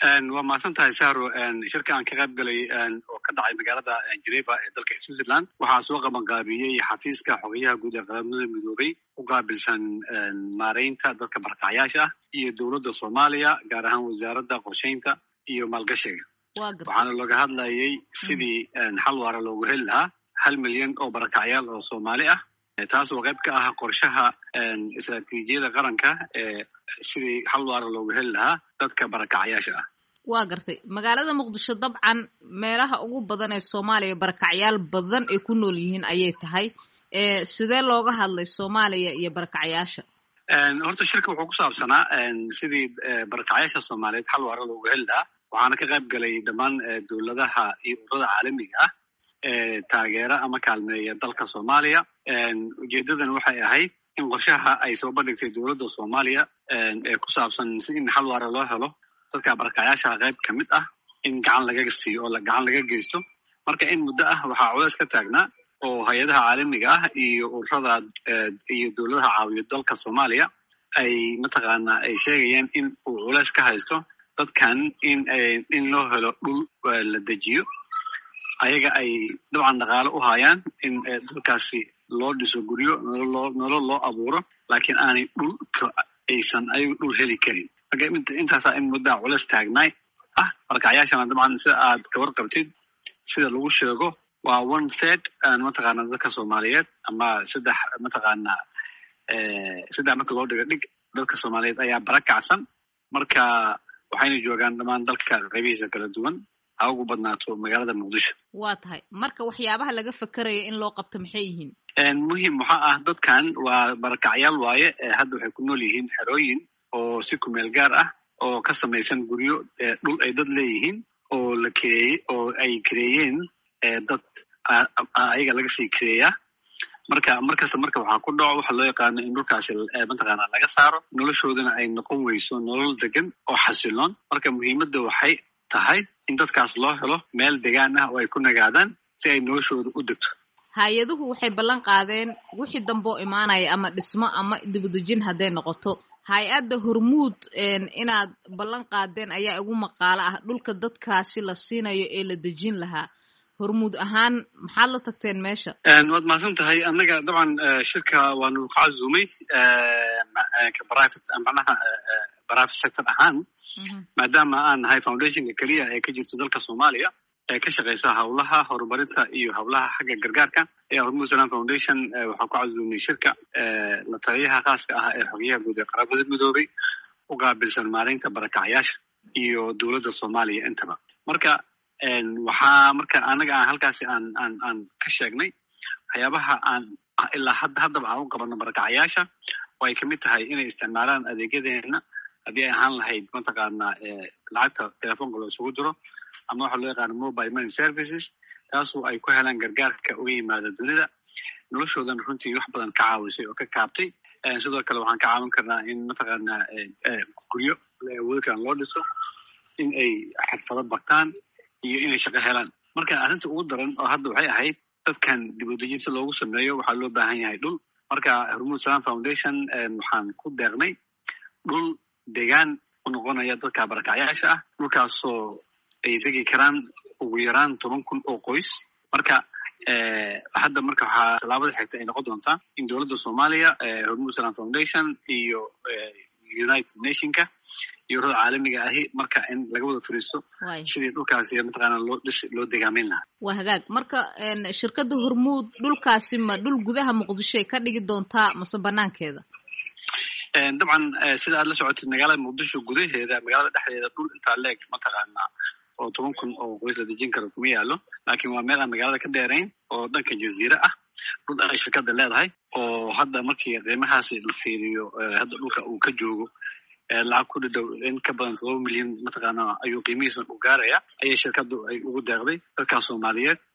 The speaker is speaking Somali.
waa mahadsantahay sahro shirka aan ka qayb galay oo ka dhacay magaalada Geneva ee dalka Switzerland waxaa soo qabanqaabiyey xafiiska xogayaha guud ee qaramada midoobay u qaabilsan maareynta dadka barakacayaasha iyo dowladda Soomaaliya gaar ahaan wasaaradda qorsheynta iyo maalgashiga waxaana looga hadlayay sidii xal waara loogu heli lahaa 1 milyan oo barakacayaal oo Soomaali ah taas oo qayb ka ah qorshaha istiraatiijiyadda qaranka sidii xal waara loogu heli lahaa dadka barakacayaasha ah waa gartay magaalada Muqdisho dabcan meelaha ugu badan ee Soomaaliya barakacayaal badan ay ku nool yihiin ayay tahay sidee looga hadlay Soomaaliya iyo barakacayaasha horta shirka wuxuu ku saabsanaa sidii barakacayaasha Soomaaliyeed xal waara loogu heli lahaa waxaana ka qayb galay dhammaan dowladaha iyo ururada caalamiga ah taageera ama kaalmeeya dalka Soomaaliya ujeedadan waxay ahayd in qorshaha ay soo bandhigtay dowladda Soomaaliya ee ku saabsan si in xal waara loo helo dadka barakacayaasha qayb ka mid ah in gacan laga siiyo oo gacan laga geysto marka in muddo ah waxaa culays ka taagnaa oo hay'adaha caalamiga ah iyo ururada iyo dowladaha caawiya dalka Soomaaliya ay mataqaanaa ay sheegayaan in uu culays ka haysto dadkan in loo helo dhul la dejiyo ayaga ay dabcan dhaqaale u hayaan in dadkaasi loo dhiso guryo nolol loo abuuro laakiin aanay dhulka aysan ayagu dhul heli karin marka intaasaa in muddaa culays taagnaay ah barakacayaashana dabcan sida aad ka warqabtid sida lagu sheego waa 1/3 mataqaanaa dadka Soomaaliyeed ama saddex mataqaanaa saddex marka loo dhigo dhig dadka Soomaaliyeed ayaa barakacsan marka waxayna joogaan dhammaan dalka qaybihiisa kala duwan ha ugu badnaato magaalada Muqdisho waa tahay marka waxyaabaha laga fakarayo in loo qabto maxay yihiin muhiim waxa ah dadkan waa barakacayaal waaye hadda waxay ku nool yihiin xerooyin oo si ku meel gaar ah oo ka samaysan guryo dhul ay dad leeyihiin oo la kireeyey oo ay kireeyeen dad ayaga laga sii kireeyaa markasta waxaa ku dhaco waxa loo yaqaano in dhulkaasi mataqaanaa laga saaro noloshoodana ay noqon weyso nolol degan oo xasiloon marka muhiimadda waxay tahay in dadkaas loo helo meel degaan ah oo ay ku nagaadaan si ay noloshooda u degto hay-aduhu waxay ballan qaadeen wixii dambe oo imaanaya ama dhismo ama dibadejin hadday noqoto hay-adda Hormuud inaad ballan qaadeen ayaa ugu maqaalo ah dhulka dadkaasi la siinayo ee la dejin lahaa Hormuud ahaan maxaad la tagteen meesha waad mahadsan tahay annaga dabcan shirka waanu ku casuumay private sector ahaan maadaama aan nahay foundationka keliya ee ka jirto dalka Soomaaliya ee ka shaqeysa hawlaha horumarinta iyo hawlaha xagga gargaarka ee Hormuud Salaam Foundation waxaa ku casuumay shirka la taliyaha khaaska ah ee xogayaha guud ee qaramada midoobay u qaabilsan maareynta barakacayaasha iyo dowladda Soomaaliya intaba marka waxaa anaga aan halkaasi aan ka sheegnay waxyaabaha aan ilaa haddaba aan u qabanno barakacayaasha oo ay kamid tahay inay isticmaalaan adeegyadeena haddii ay ahaan lahayd mataqaanaa lacagta telefoonka loo isugu diro ama waxa loo yaqaano mobile money services taasoo ay ku helaan gargaarka uga yimaada dunida noloshoodan runtii wax badan ka caawisay oo ka kaabtay sidoo kale waxaan ka caawin karnaa in mataqaanaa guryo awoodkan loo dhiso in ay xirfado bartaan iyo inay shaqo helaan marka arrinta ugu daran oo hadda waxay ahayd dadkan dib u dejin si loogu sameeyo waxaa loo baahan yahay dhul marka Hormuud Salaam Foundation waxaan ku deeqnay dhul deegaan u noqonaya dadka barakacayaasha ah dhulkaasoo ay degi karaan ugu yaraan 10,000 oo qoys marka hadda waxaa tallaabada xigta ay noqon doontaa in dowladda Soomaaliya Hormuud Salaam Foundation iyo United Nationka iyo ururada caalamiga ahi marka in laga wada fariisto sidii dhulkaasi mataqaanaa loo degaamin lahaa waa hagaag marka shirkadda Hormuud dhulkaasi ma dhul gudaha Muqdisho ay ka dhigi doontaa mase banaankeeda dabcan sida aad la socotid magaalada Muqdisho gudaheeda magaalada dhexdeeda dhul intaa leeg mataqaanaa oo 10,000 oo qoys la dejin karo kuma yaalo laakiin waa meel aan magaalada ka dheerayn oo dhanka jasiira ah dhul ay shirkadda leedahay oo hadda markii qiimahaasi la fiiriyo hadda dhulka uu ka joogo lacag ku dhadhow in ka badan 7 milyan mataqaanaa ayuu qiimihiisa u gaaraya ayay shirkaddu ay ugu deeqday dadka Soomaaliyeed